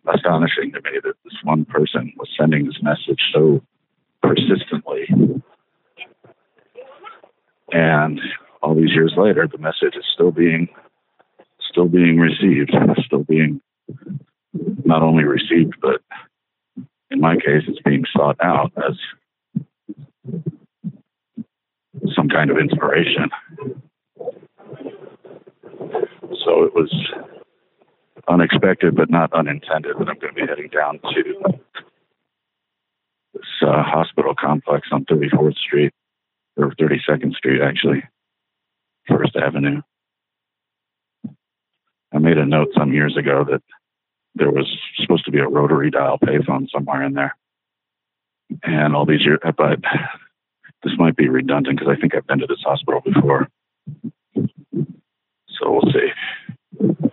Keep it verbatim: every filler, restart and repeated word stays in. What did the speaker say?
astonishing to me that this one person was sending this message so persistently. And all these years later, the message is still being still being received, still being not only received, but in my case, it's being sought out as some kind of inspiration. So it was unexpected, but not unintended, that I'm going to be heading down to this uh, hospital complex on thirty-fourth Street, or thirty-second Street, actually, First Avenue. I made a note some years ago that there was supposed to be a rotary dial payphone somewhere in there. And all these years, but this might be redundant because I think I've been to this hospital before. So we'll see.